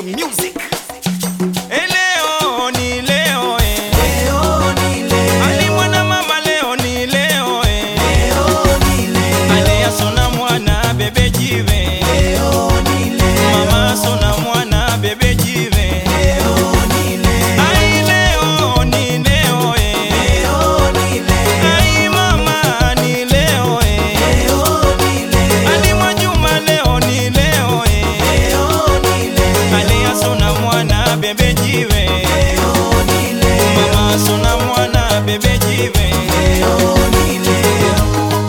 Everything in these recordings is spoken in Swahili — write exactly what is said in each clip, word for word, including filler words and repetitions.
Music. Leo ni leo eh. Leo ni leo. Ali mwana mama leo ni leo eh. Leo ni leo. Ali asona mwana bebe jive. Leo ni leo. Mama sona mwana bebe jive. Leo ni leo. Ai leo ni leo eh. Leo ni leo. Ai mama ni leo eh. Leo ni leo. Ali Mwajuma leo ni leo eh. Leo ni leo. Ali asona mwana bebe jive. Leo ni leo. Mama sona mwana bebe jive. Leo ni leo.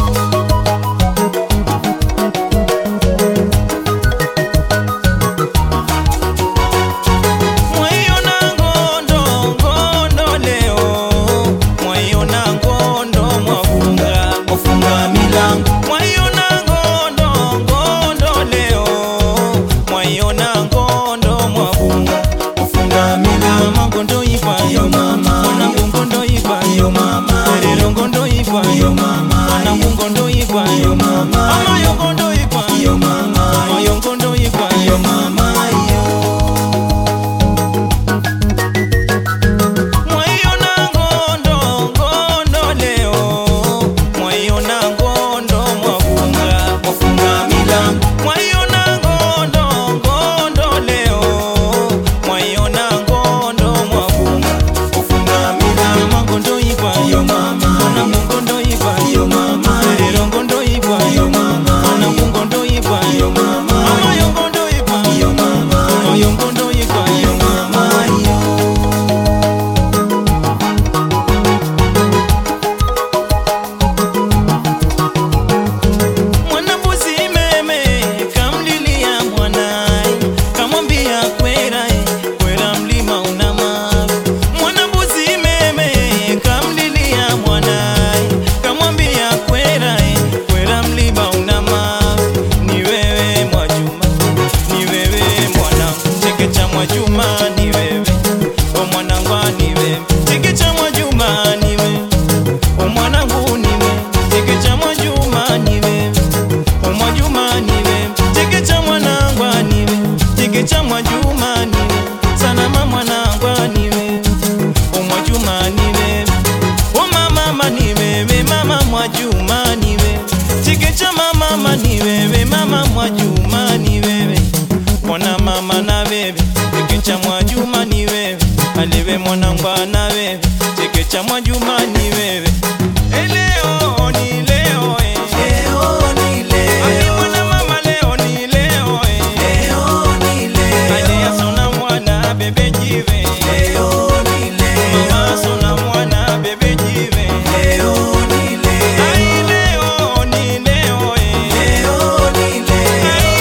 Mwaiona ngondo, ngondo leo. Mwaiona ngondo mwafunga, Ofunga milango. mwaiona ngondo, ngondo leo. Mwaiona ngondo mwafunga. Ofunga milango. Mama ngondo ipa, Yo mama. mwanangu ngondo ipa, Yo mama. Lero ngondo ipa, Yo mama. mwanangu ngondo ipa, Yo mama. Mama yo ngondo ipa, Yo mama. Mama yo ngondo ipa, Yo mama. Yo. Mwaiona ngondo, ngondo leo. Mwaiona ngondo mwafunga. Ofunga milango. Mwaiona ngondo, ngondo leo. Mwaiona ngondo mwafunga. Ofunga milango. Mama ngondo ipa, Yo mama. mwanangu ngondo ipa, Yo mama. Lero ngondo ipa, Yo mama. mwanangu ngondo ipa, Yo mama. Mama yo ngondo ipa, Yo mama. Mama yo ngondo ipa, Yo mama. Yo. Mwanambuzi meme kamlilia mwanae, kamwambia kwera kwera mlima una mawe. Mwanambuzi meme kamlilia mwanae, kamwambia kwera kwera mlima una mawe. Ni wewe Mwajuma, ni wewe mwanangu, chekecha Mwajuma ni wewe, o mwanangu ni wewe, chekecha Mwajuma ni wewe, o mwanangu ni wewe, chekecha Mwajuma ni wewe, o Mwajuma ni wewe, chekecha mwanangu ni wewe, chekecha Mwajuma ni wewe, sana mama mwanangu ni wewe, o Mwajuma ni wewe, o mama ni wewe, mama Mwajuma ni wewe, chekecha mama ni wewe, mama Mwajuma ni wewe, mwana mama na wewe, chekecha Mwajuma ni wewe, aliwe mwanangu na wewe, chekecha Mwajuma ni wewe. Leo ni leo eh. Leo ni leo. Ali mwana mama leo ni leo eh. Leo ni leo. Ali asona mwana bebe jive. Leo ni leo. Mama asona mwana bebe jive. Leo ni leo. Ai leo ni leo eh. Leo ni leo. Ai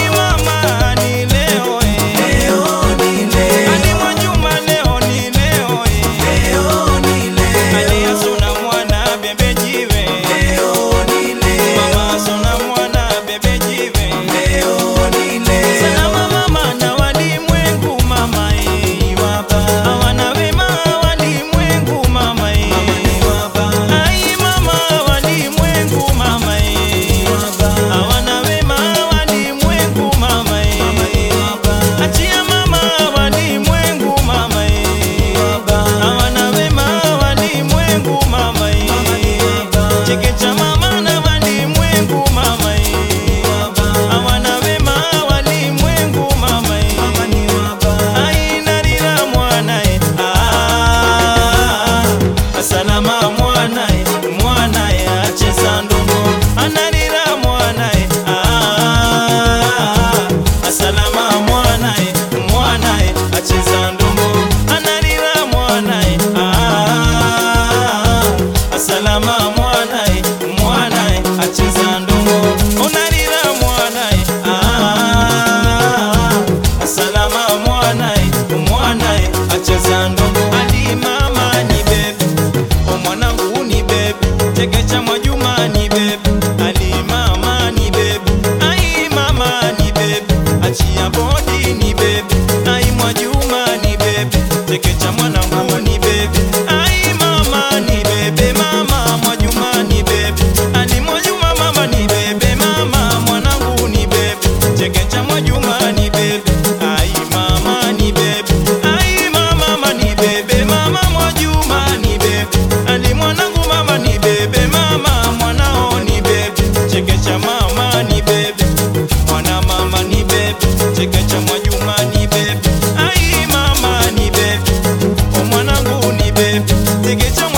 kichegecha